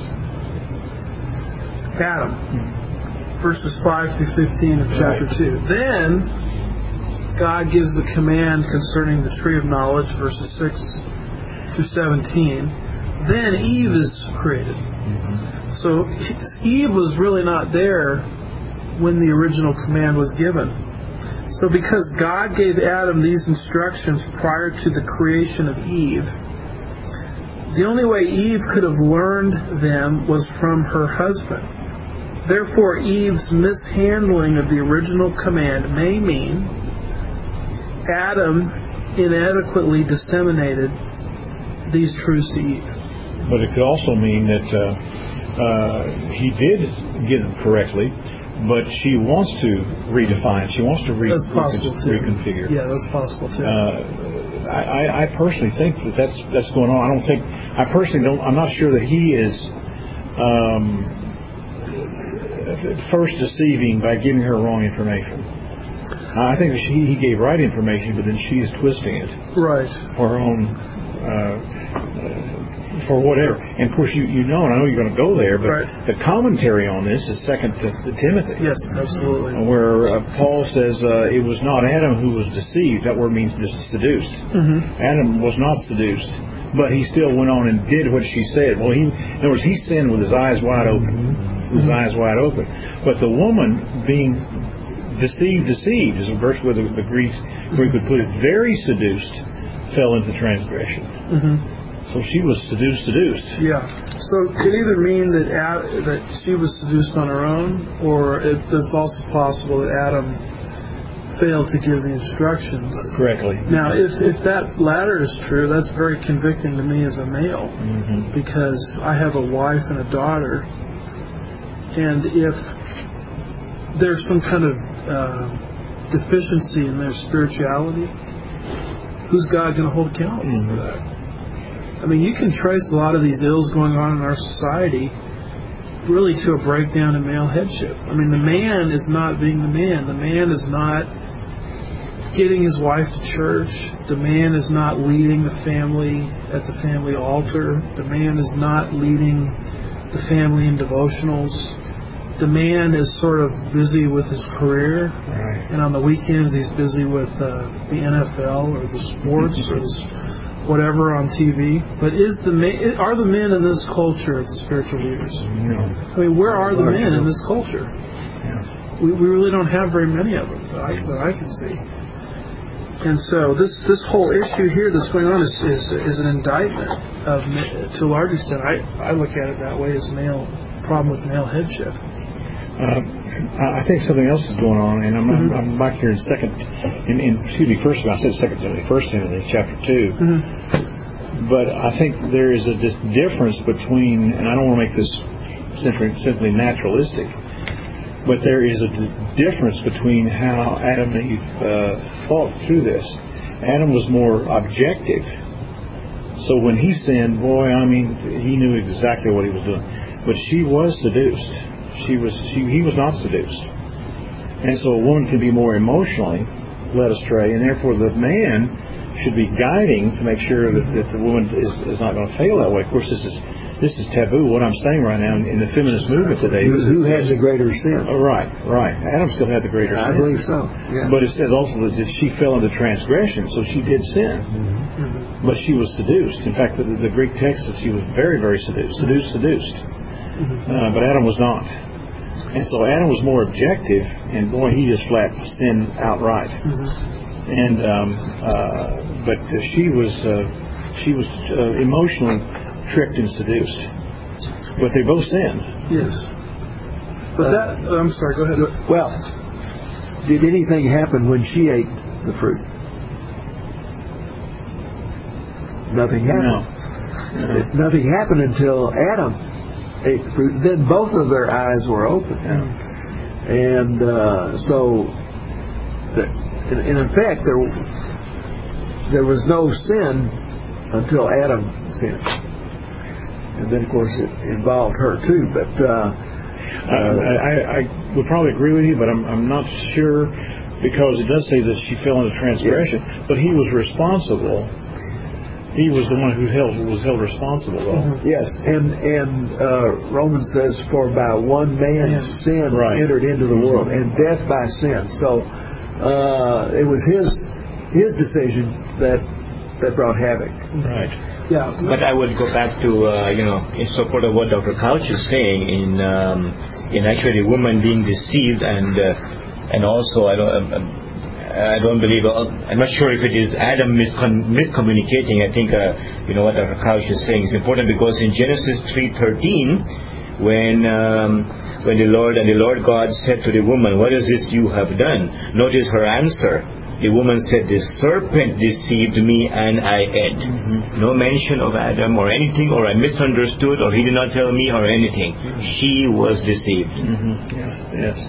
Adam. Mm-hmm. Verses five through fifteen of chapter right. two. Then God gives the command concerning the tree of knowledge, verses six to seventeen. Then Eve is created. Mm-hmm. So Eve was really not there when the original command was given. So because God gave Adam these instructions prior to the creation of Eve, the only way Eve could have learned them was from her husband. Therefore, Eve's mishandling of the original command may mean Adam inadequately disseminated these truths to Eve. But it could also mean that uh, uh, he did get them correctly, but she wants to redefine. She wants to re- that's possible recon- too. reconfigure. Yeah, that's possible too. Uh, I, I personally think that that's that's going on. I don't think. I personally don't. I'm not sure that he is. Um, first deceiving by giving her wrong information. I think that she, he gave right information, but then she is twisting it. Right. For her own, uh, for whatever. And of course, you, you know, and I know you're going to go there, but right. the commentary on this is Second to, to Timothy. Yes, absolutely. Where uh, Paul says uh, it was not Adam who was deceived. That word means just seduced. Mm-hmm. Adam was not seduced, but he still went on and did what she said. Well, he, in other words, he sinned with his eyes wide open. Mm-hmm. With his eyes wide open. But the woman being deceived, deceived, is a verse where the, the Greek, Greek would put it, very seduced, fell into transgression. Mm-hmm. So she was seduced, seduced. Yeah. So it could either mean that Ad, that she was seduced on her own, or it, it's also possible that Adam failed to give the instructions correctly. Now, if if that latter is true, that's very convicting to me as a male, mm-hmm. because I have a wife and a daughter. And if there's some kind of uh, deficiency in their spirituality, who's God going to hold accountable mm-hmm. for that? I mean, you can trace a lot of these ills going on in our society really to a breakdown in male headship. I mean, the man is not being the man. The man is not getting his wife to church. The man is not leading the family at the family altar. The man is not leading the family in devotionals. The man is sort of busy with his career, right. and on the weekends he's busy with uh, the N F L or the sports or this whatever on T V. But is the ma- are the men in this culture the spiritual leaders? No. I mean, where are the men in this culture? Yeah. We we really don't have very many of them that I, that I can see. And so this, this whole issue here that's going on is is, is an indictment of, to a large extent. I, I look at it that way as male problem with male headship. Uh, I think something else is going on, and I'm, mm-hmm. I'm, I'm back here in second, in, in excuse me, first. I said second Timothy, first Timothy, chapter two. Mm-hmm. But I think there is a difference between, and I don't want to make this simply, simply naturalistic, but there is a difference between how Adam and Eve uh, thought through this. Adam was more objective. So when he sinned, boy, I mean, he knew exactly what he was doing. But she was seduced. She was. She, he was not seduced. And so a woman can be more emotionally led astray, and therefore the man should be guiding to make sure that, that the woman is, is not going to fail that way. Of course, this is this is taboo. What I'm saying right now in the feminist movement today. Who, who had the greater sin? Oh, right, right. Adam still had the greater I sin. I believe so. Yeah. But it says also that she fell into transgression, so she did sin. Mm-hmm. But she was seduced. In fact, the, the Greek text says she was very, very seduced. Seduced, seduced. Mm-hmm. Uh, but Adam was not. And so Adam was more objective, and boy, he just flat sinned outright. Mm-hmm. And um, uh, but uh, she was uh, she was uh, emotionally tricked and seduced. But they both sinned. Yes. But that, uh, I'm sorry, go ahead. Well, did anything happen when she ate the fruit? Nothing happened. No. No. Nothing happened until Adam ate the fruit. Then both of their eyes were open. Yeah. And uh, so, the, in, in effect, there, there was no sin until Adam sinned. And then, of course, it involved her too. But uh, uh, I, I would probably agree with you, but I'm, I'm not sure, because it does say that she fell into transgression. Yes. But he was responsible. He was the one who held was held responsible, though. Mm-hmm. Yes, and and uh, Romans says, "For by one man yes. sin right. entered into the world, and death by sin." So uh, it was his his decision that that brought havoc. Right. Yeah. But I would go back to uh, you know in support of what Doctor Couch is saying in um, in actually women being deceived, and uh, and also I don't. Um, I don't believe, I'm not sure if it is Adam miscon- miscommunicating. I think, uh, you know, what Doctor Couch is saying is important, because in Genesis three thirteen, when um, when the Lord and the Lord God said to the woman, "What is this you have done?" Notice her answer. The woman said, "The serpent deceived me and I ate." Mm-hmm. No mention of Adam or anything, or I misunderstood, or he did not tell me or anything. Mm-hmm. She was deceived. Mm-hmm. Yeah. Yes.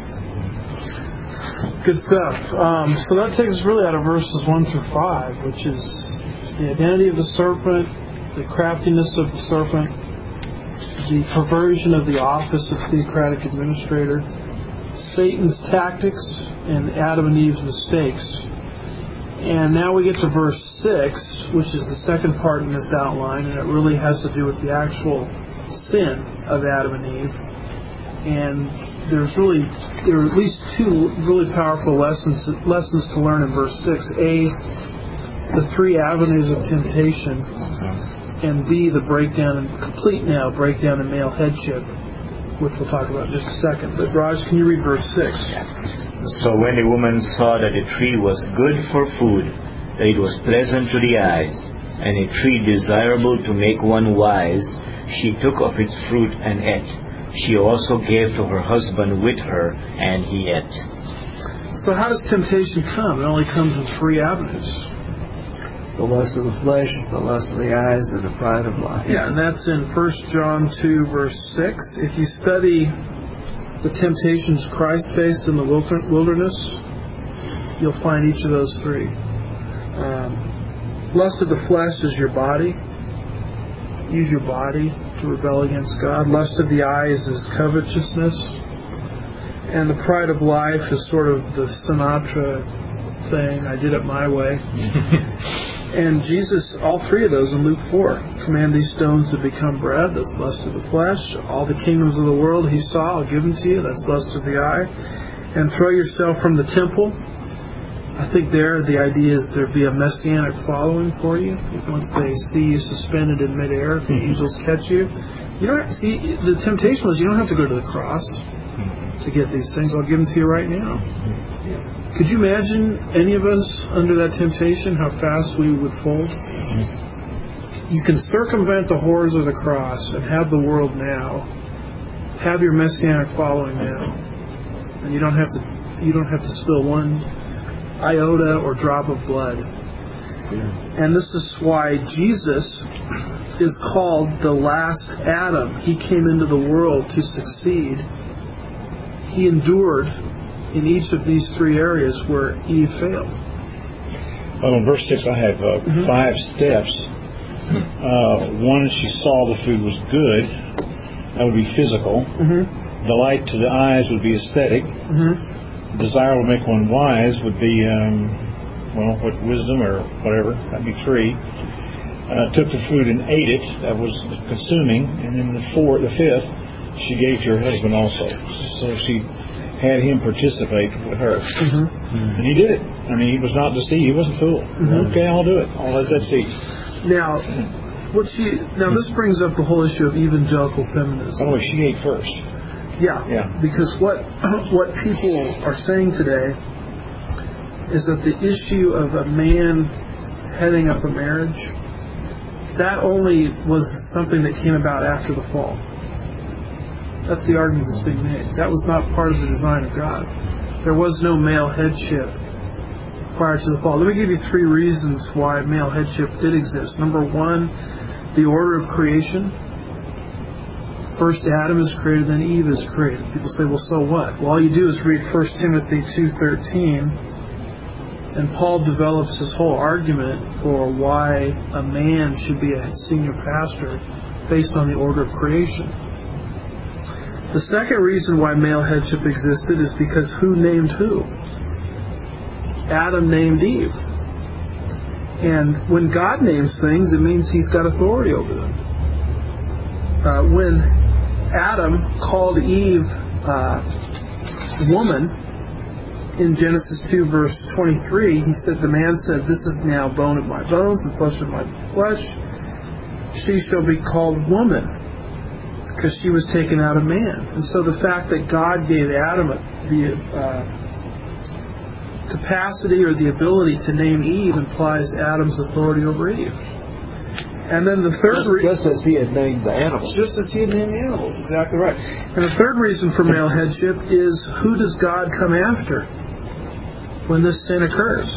Good stuff. Um, so that takes us really out of verses one through five, which is the identity of the serpent, the craftiness of the serpent, the perversion of the office of theocratic administrator, Satan's tactics, and Adam and Eve's mistakes. And now we get to verse six, which is the second part in this outline, and it really has to do with the actual sin of Adam and Eve. And there's really, there are at least two really powerful lessons lessons to learn in verse six. A, the three avenues of temptation, and B, the breakdown, and complete now breakdown in male headship, which we'll talk about in just a second. But Raj, can you read verse six? So when the woman saw that the tree was good for food, that it was pleasant to the eyes, and a tree desirable to make one wise, she took of its fruit and ate. She also gave to her husband with her, and he ate. So how does temptation come? It only comes in three avenues. The lust of the flesh, the lust of the eyes, and the pride of life. Yeah, and that's in First John two, verse six. If you study the temptations Christ faced in the wilderness, you'll find each of those three. Um, lust of the flesh is your body. Use your body to rebel against God. Lust of the eyes is covetousness. And the pride of life is sort of the Sinatra thing, I did it my way. And Jesus, all three of those in Luke four, command these stones to become bread, that's lust of the flesh. All the kingdoms of the world he saw, I'll give them to you, that's lust of the eye. And throw yourself from the temple. I think there the idea is there be a messianic following for you. Once they see you suspended in midair, if the angels catch you. You don't have, see, the temptation was you don't have to go to the cross to get these things. I'll give them to you right now. Yeah. Could you imagine any of us under that temptation, how fast we would fold? You can circumvent the horrors of the cross and have the world now. Have your messianic following now. and you don't have to you don't have to spill one iota or drop of blood. Yeah. And this is why Jesus is called the last Adam. He came into the world to succeed. He endured in each of these three areas where Eve failed. Well, in verse six, I have uh, Mm-hmm. five steps. Uh, one, she saw the food was good. That would be physical. Mm-hmm. Delight to the eyes would be aesthetic. Mm-hmm. Desire will make one wise would be, um, well, what wisdom or whatever. That'd be three. Uh, took the food and ate it. That was consuming. And then the fourth, the fifth, she gave to her husband also. So she had him participate with her. Mm-hmm. And he did it. I mean, he was not deceived. He wasn't fooled. Mm-hmm. Okay, I'll do it. I'll let that see. Now, what she now this brings up the whole issue of evangelical feminism. By the way, she ate first. Yeah, Yeah. because what what people are saying today is that the issue of a man heading up a marriage, that only was something that came about after the fall. That's the argument that's being made. That was not part of the design of God. There was no male headship prior to the fall. Let me give you three reasons why male headship did exist. Number one, the order of creation. First Adam is created, then Eve is created. People say, well, so what? Well, all you do is read First Timothy two thirteen, and Paul develops his whole argument for why a man should be a senior pastor based on the order of creation. The second reason why male headship existed is because who named who? Adam named Eve. And when God names things, it means he's got authority over them. Uh, when Adam called Eve uh, woman in Genesis two verse twenty-three, he said, the man said, this is now bone of my bones and flesh of my flesh. She shall be called woman, because she was taken out of man. And so the fact that God gave Adam the uh, capacity or the ability to name Eve implies Adam's authority over Eve. And then the third Just, reason... just as he had named the animals. Just as he had named the animals, exactly right. And the third reason for male headship is, who does God come after when this sin occurs?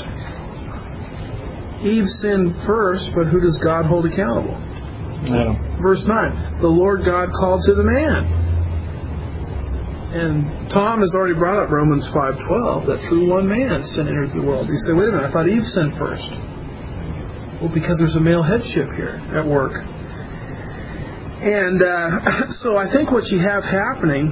Eve sinned first, but who does God hold accountable? Adam. Verse nine, the Lord God called to the man. And Tom has already brought up Romans five twelve, that through one man sin entered the world. You say, wait a minute, I thought Eve sinned first. Well, because there's a male headship here at work. And uh, so I think what you have happening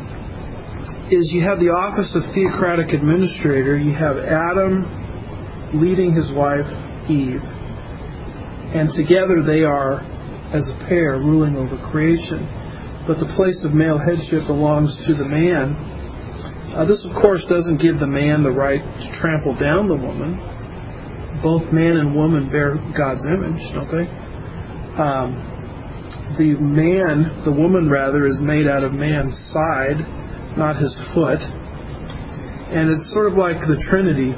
is you have the office of theocratic administrator. You have Adam leading his wife, Eve. And together they are, as a pair, ruling over creation. But the place of male headship belongs to the man. Uh, this, of course, doesn't give the man the right to trample down the woman. Both man and woman bear God's image, don't they? Um, the man, the woman rather, is made out of man's side, not his foot. And it's sort of like the Trinity.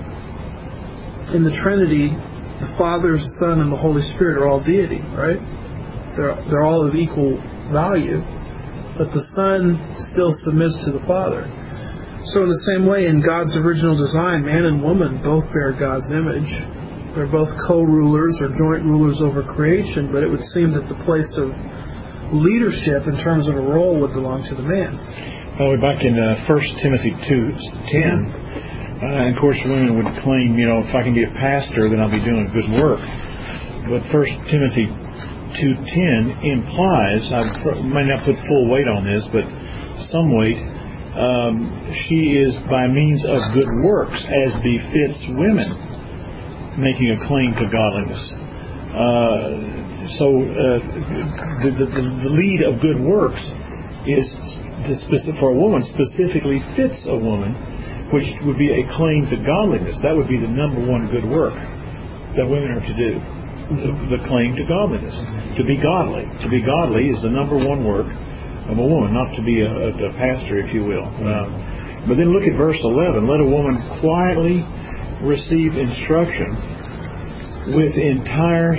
In the Trinity, the Father, Son, and the Holy Spirit are all deity, right? They're, they're all of equal value. But the Son still submits to the Father. So in the same way, in God's original design, man and woman both bear God's image. They're both co-rulers or joint rulers over creation, but it would seem that the place of leadership in terms of a role would belong to the man. Well, we're back in uh, First Timothy two ten. Uh, and of course, women would claim, you know, if I can be a pastor, then I'll be doing good work. But First Timothy two ten implies, I might not put full weight on this, but some weight, um, she is by means of good works, as befits women, making a claim to godliness. Uh, so uh, the, the, the lead of good works is the specific, for a woman, specifically fits a woman, which would be a claim to godliness. That would be the number one good work that women are to do. The, the claim to godliness. To be godly. To be godly is the number one work of a woman, not to be a, a pastor, if you will. Um, but then look at verse eleven. Let a woman quietly receive instruction with entire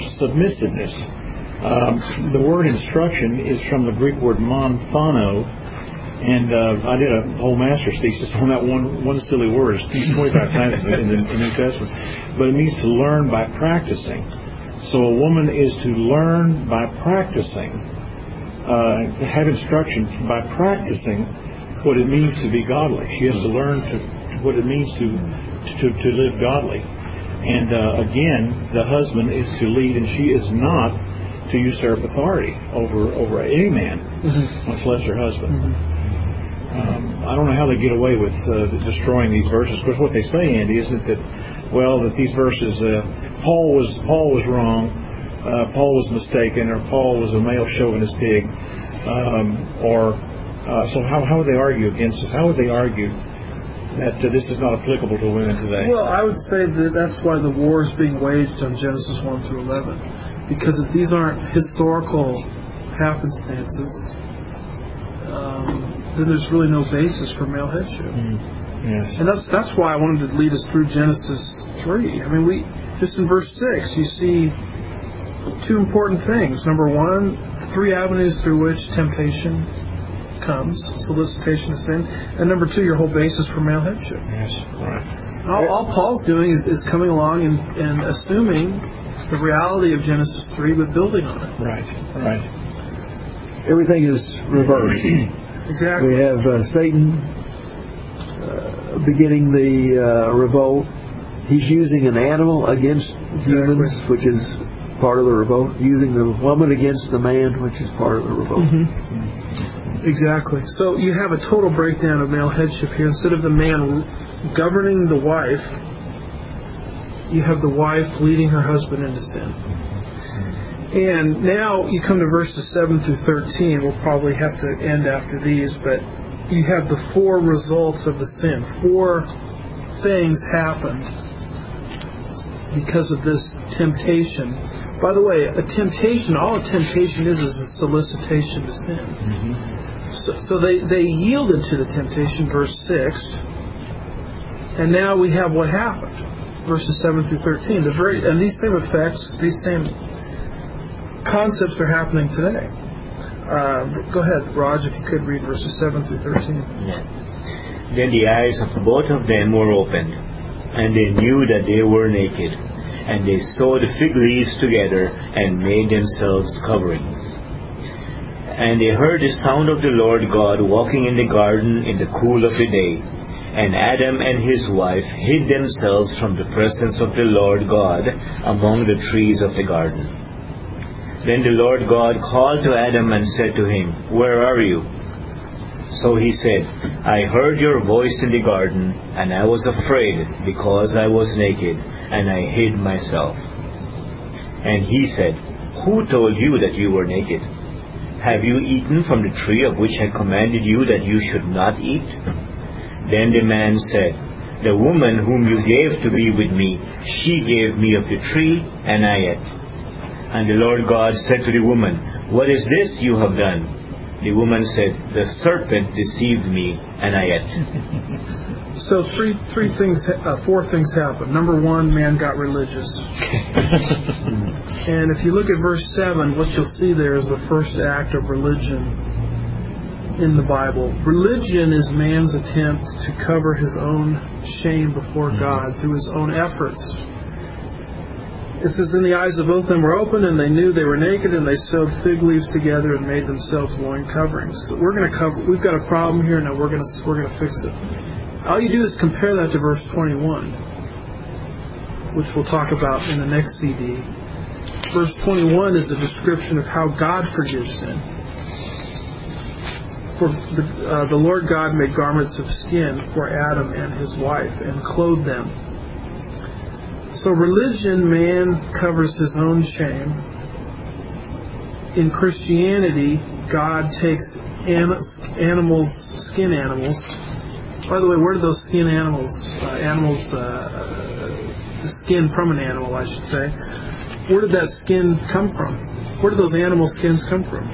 submissiveness. Um, the word instruction is from the Greek word monthano, And uh, I did a whole master's thesis on that one one silly word. It's used twenty-five times in the, in the New Testament. But it means to learn by practicing. So a woman is to learn by practicing, uh, have instruction by practicing what it means to be godly. She has to learn to, what it means to to, to live godly. And uh, again, the husband is to lead, and she is not to usurp authority over over any man, mm-hmm. much less her husband. Mm-hmm. Um, I don't know how they get away with uh, destroying these verses, because what they say, Andy, isn't it that, well, that these verses, uh, Paul was Paul was wrong, uh, Paul was mistaken, or Paul was a male chauvinist pig, um, or uh, so how how would they argue against this? How would they argue that uh, this is not applicable to women today? Well, I would say that that's why the war is being waged on Genesis one through eleven, because if these aren't historical happenstances, um, then there's really no basis for male headship. Mm. Yes. And that's that's why I wanted to lead us through Genesis three. I mean, we just in verse six, you see two important things. Number one, three avenues through which temptation comes, solicitation of sin. And number two, your whole basis for male headship. Yes, right. All, all Paul's doing is, is coming along and, and assuming the reality of Genesis three, but building on it. Right, right. Everything is reversed. Exactly. We have uh, Satan uh, beginning the uh, revolt. He's using an animal against exactly. humans, which is part of the revolt. Using the woman against the man, which is part of the revolt. Mm-hmm. Exactly. So you have a total breakdown of male headship here. Instead of the man governing the wife, you have the wife leading her husband into sin. And now you come to verses seven through thirteen. We'll probably have to end after these, but you have the four results of the sin. Four things happened because of this temptation. By the way, a temptation, all a temptation is is a solicitation to sin. Mm-hmm. So, so they, they yielded to the temptation, verse six, and now we have what happened, verses seven through thirteen. The very, and these same effects, these same concepts are happening today. Uh, go ahead, Raj, if you could read verses seven through thirteen. Yes. Then the eyes of both of them were opened, and they knew that they were naked, and they sewed fig leaves together and made themselves coverings. And they heard the sound of the Lord God walking in the garden in the cool of the day. And Adam and his wife hid themselves from the presence of the Lord God among the trees of the garden. Then the Lord God called to Adam and said to him, "Where are you?" So he said, "I heard your voice in the garden, and I was afraid because I was naked, and I hid myself." And he said, "Who told you that you were naked? Have you eaten from the tree of which I commanded you that you should not eat?" Then the man said, "The woman whom you gave to be with me, she gave me of the tree, and I ate." And the Lord God said to the woman, "What is this you have done?" The woman said, "The serpent deceived me, and I ate." So three three things, uh, four things happened. Number one, man got religious. And if you look at verse seven, what you'll see there is the first act of religion in the Bible. Religion is man's attempt to cover his own shame before God through his own efforts. It says, "Then the eyes of both of them were open, and they knew they were naked, and they sewed fig leaves together and made themselves loin coverings." So we're going to cover. We've got a problem here now. We're going to we're going to fix it. All you do is compare that to verse twenty-one, which we'll talk about in the next C D. Verse twenty-one is a description of how God forgives sin. For the, uh, the Lord God made garments of skin for Adam and his wife and clothed them. So religion, man covers his own shame. In Christianity, God takes an- animals, skin animals. By the way, where do those skin animals, uh, animals, uh, the skin from an animal, I should say, where did that skin come from? Where did those animal skins come from?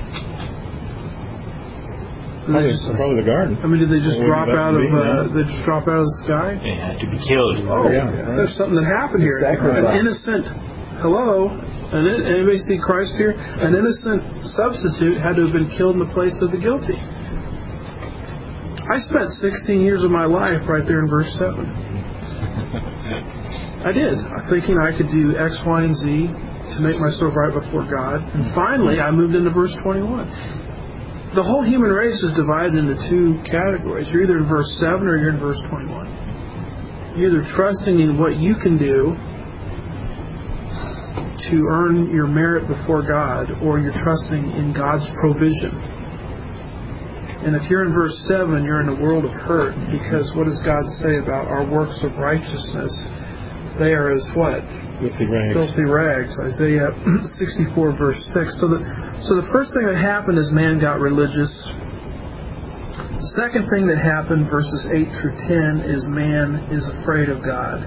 Probably, just, probably the garden. I mean, did they just well, drop out of? Uh, they just drop out of the sky? They had to be killed. Oh, yeah, right. There's something that happened here. Sacrifice. An innocent. Hello, an, anybody see Christ here? An innocent substitute had to have been killed in the place of the guilty. I spent sixteen years of my life right there in verse seven. I did, thinking I could do X, Y, and Z to make myself right before God. And finally, I moved into verse twenty-one. The whole human race is divided into two categories. You're either in verse seven or you're in verse twenty-one. You're either trusting in what you can do to earn your merit before God, or you're trusting in God's provision. And if you're in verse seven, you're in a world of hurt, because what does God say about our works of righteousness? They are as what? Filthy rags. Filthy rags. Isaiah sixty-four, verse six. So the, so the first thing that happened is man got religious. The second thing that happened, verses eight through ten, is man is afraid of God.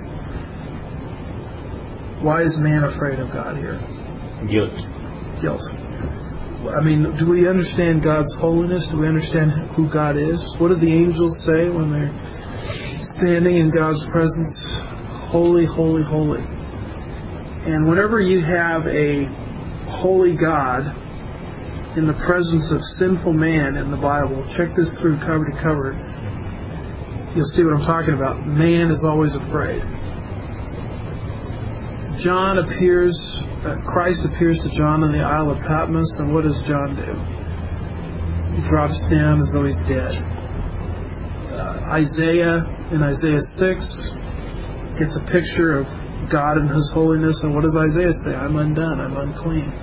Why is man afraid of God here? Guilt. Guilt. I mean, do we understand God's holiness? Do we understand who God is? What do the angels say when they're standing in God's presence? Holy, holy, holy. And whenever you have a holy God in the presence of sinful man in the Bible, check this through cover to cover, you'll see what I'm talking about. Man is always afraid. John appears, uh, Christ appears to John on the Isle of Patmos, and what does John do? He drops down as though he's dead. Uh, Isaiah, in Isaiah six, gets a picture of God and His holiness, and what does Isaiah say? I'm undone, I'm unclean.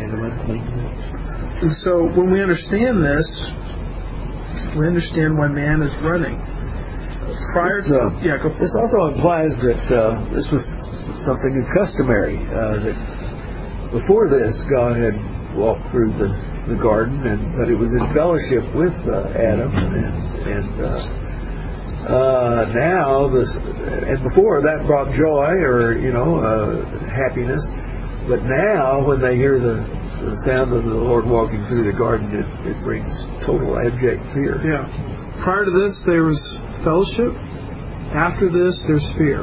And so when we understand this, we understand why man is running. Prior this, to, uh, yeah, go for this it. also implies that uh, this was something customary. Uh, that before this, God had walked through the, the garden, and but it was in fellowship with uh, Adam, and, and uh, uh, now this, and before that brought joy or you know uh, happiness, but now when they hear the, the sound of the Lord walking through the garden, it, it brings total abject fear. Yeah. Prior to this, there was fellowship. After this, there's fear.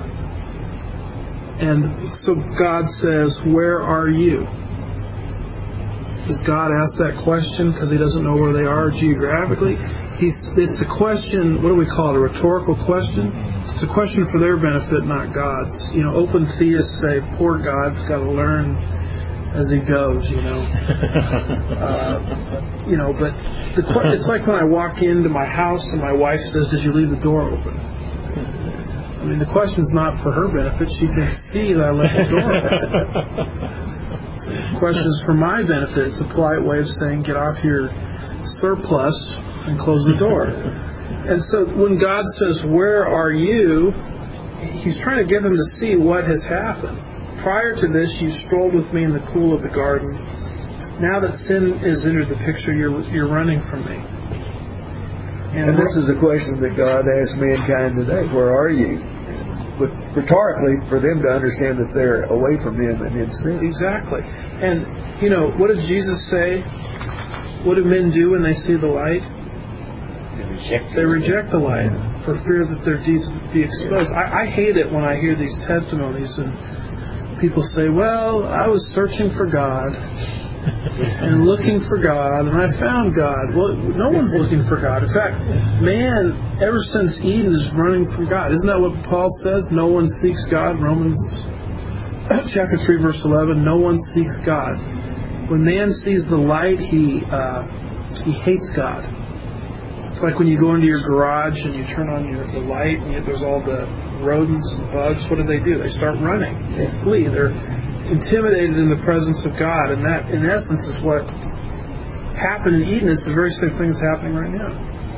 And so God says, where are you? Does God ask that question because He doesn't know where they are geographically? He's, it's a question, what do we call it, a rhetorical question? It's a question for their benefit, not God's. You know, open theists say, poor God's got to learn as he goes, you know. uh, you know, but the, it's like when I walk into my house and my wife says, did you leave the door open? I mean, the question's not for her benefit. She can see that I left the door open. The question is for my benefit. It's a polite way of saying, get off your surplus and close the door. And so when God says, where are you? He's trying to get them to see what has happened. Prior to this, you strolled with me in the cool of the garden. Now that sin has entered the picture, you're you're running from me. And, and this is a question that God asks mankind today. Where are you? But rhetorically, for them to understand that they're away from Him and in sin. Exactly. And, you know, what did Jesus say? What do men do when they see the light? They reject, they reject the light for fear that their deeds would be exposed. I, I hate it when I hear these testimonies and people say, well, I was searching for God and looking for God, and I found God. Well, no one's looking for God. In fact, man, ever since Eden, is running from God. Isn't that what Paul says? No one seeks God. Romans chapter three, verse eleven, no one seeks God. When man sees the light, he uh, he hates God. It's like when you go into your garage and you turn on your, the light, and you, there's all the rodents and bugs. What do they do? They start running. They flee. They're intimidated in the presence of God, and that, in essence, is what happened in Eden. It's the very same thing that's happening right now.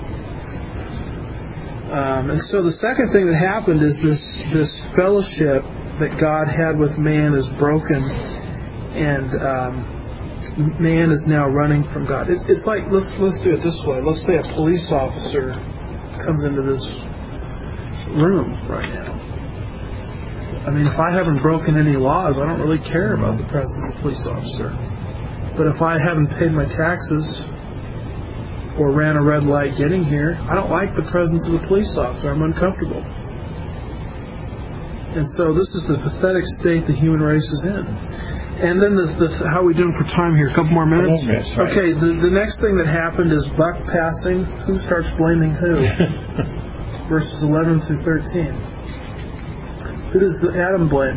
Um, and so the second thing that happened is this this fellowship that God had with man is broken, and um, man is now running from God. It's, it's like let's let's do it this way. Let's say a police officer comes into this room right now. I mean, if I haven't broken any laws, I don't really care about the presence of the police officer. But if I haven't paid my taxes or ran a red light getting here, I don't like the presence of the police officer. I'm uncomfortable. And so this is the pathetic state the human race is in. And then the, the how are we doing for time here? A couple more minutes? Couple more minutes, right. Okay, the, the next thing that happened is buck passing. Who starts blaming who? Verses eleven through thirteen. Who does Adam blame?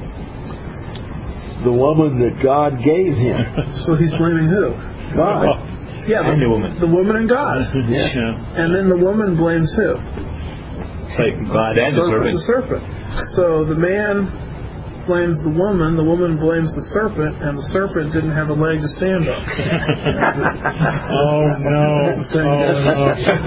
The woman that God gave him. So he's blaming who? God. Yeah, And the woman. The woman and God. Yeah. And then the woman blames who? Like God and the serpent. The serpent. So the man blames the woman, the woman blames the serpent, and the serpent didn't have a leg to stand on. Oh no! Oh no!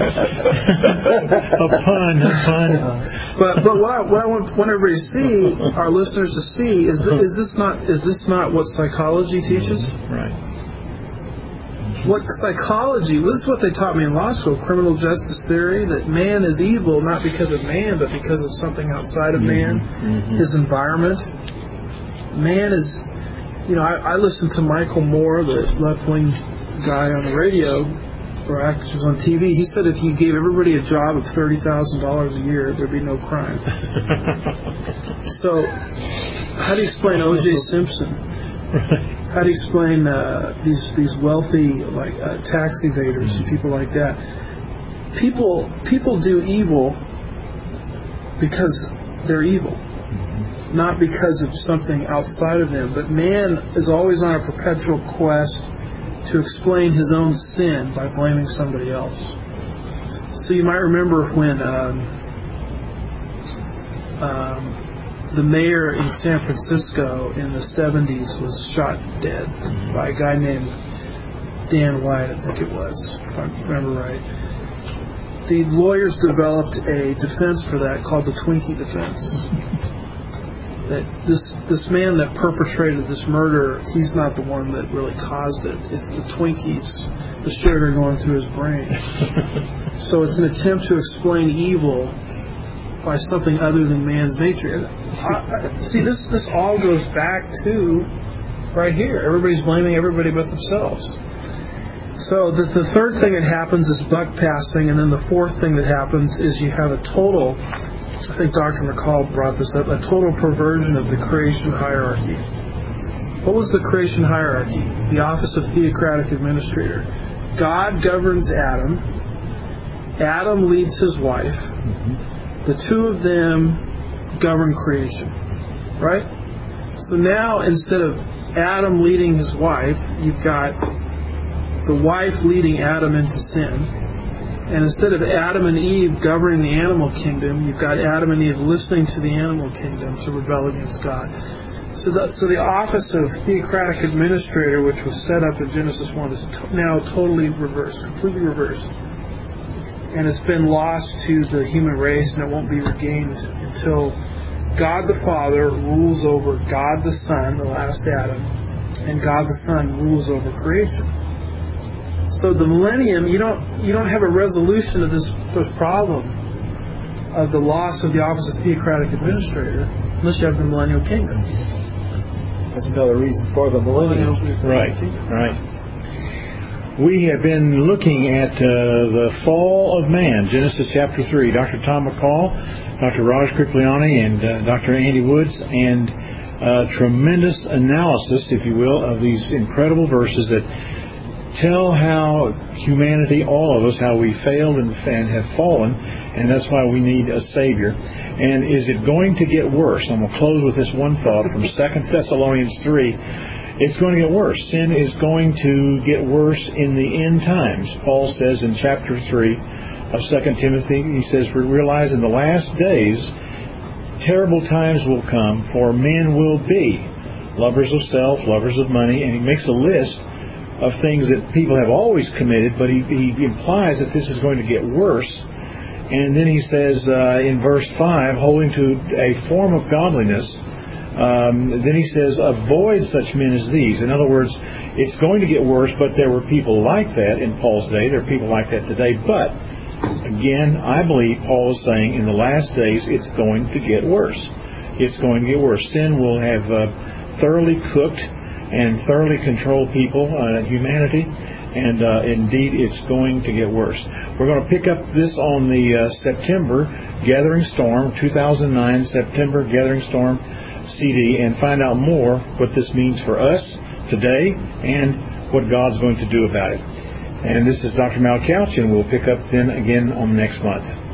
A pun, a pun. But but what I, what I want, want everybody to see, our listeners to see, is th- is this not is this not what psychology teaches? Right. What psychology? This is what they taught me in law school, criminal justice theory, that man is evil not because of man, but because of something outside of man, Mm-hmm. his environment. Man is, you know, I, I listened to Michael Moore, the left-wing guy on the radio, or actually on T V. He said if you gave everybody a job of thirty thousand dollars a year, there'd be no crime. So, how do you explain O J Simpson? How do you explain uh, these these wealthy like uh, tax evaders, people like that? People people do evil because they're evil, not because of something outside of them. But man is always on a perpetual quest to explain his own sin by blaming somebody else. So you might remember when um, um, the mayor in San Francisco in the seventies was shot dead by a guy named Dan White, I think it was, if I remember right. The lawyers developed a defense for that called the Twinkie defense. That this this man that perpetrated this murder, he's not the one that really caused it. It's the Twinkies, the sugar going through his brain. So it's an attempt to explain evil by something other than man's nature. And I, I, see, this this all goes back to right here. Everybody's blaming everybody but themselves. So the, the third thing that happens is buck passing, and then the fourth thing that happens is you have a total, I think Doctor McCall brought this up, a total perversion of the creation hierarchy. What was the creation hierarchy? The office of theocratic administrator. God governs Adam. Adam leads his wife. The two of them govern creation. Right? So now, instead of Adam leading his wife, you've got the wife leading Adam into sin. And instead of Adam and Eve governing the animal kingdom, you've got Adam and Eve listening to the animal kingdom to rebel against God. So, that, so the office of theocratic administrator, which was set up in Genesis one, is to, now totally reversed, completely reversed. And it's been lost to the human race, and it won't be regained until God the Father rules over God the Son, the last Adam, and God the Son rules over creation. So the millennium, you don't you don't have a resolution of this, this problem of the loss of the office of theocratic administrator unless you have the millennial kingdom. That's another reason for the millennium. Right, right. We have been looking at uh, the fall of man, Genesis chapter three. Doctor Tom McCall, Doctor Raj Kriplani, and uh, Doctor Andy Woods, and uh, tremendous analysis, if you will, of these incredible verses that tell how humanity, all of us, how we failed and, and have fallen, and that's why we need a Savior. And is it going to get worse? I'm going to close with this one thought from Second Thessalonians three. It's going to get worse. Sin is going to get worse in the end times. Paul says in chapter three of Second Timothy, he says, we realize in the last days terrible times will come, for men will be lovers of self, lovers of money, and he makes a list of things that people have always committed, but he, he implies that this is going to get worse. And then he says uh, in verse five, holding to a form of godliness, um, then he says, avoid such men as these. In other words, it's going to get worse, but there were people like that in Paul's day. There are people like that today. But, again, I believe Paul is saying in the last days it's going to get worse. It's going to get worse. Sin will have uh, thoroughly cooked and thoroughly control people, uh, humanity, and uh, indeed it's going to get worse. We're going to pick up this on the uh, September Gathering Storm two thousand nine September Gathering Storm C D and find out more what this means for us today and what God's going to do about it. And this is Doctor Mal Couch, and we'll pick up then again on next month.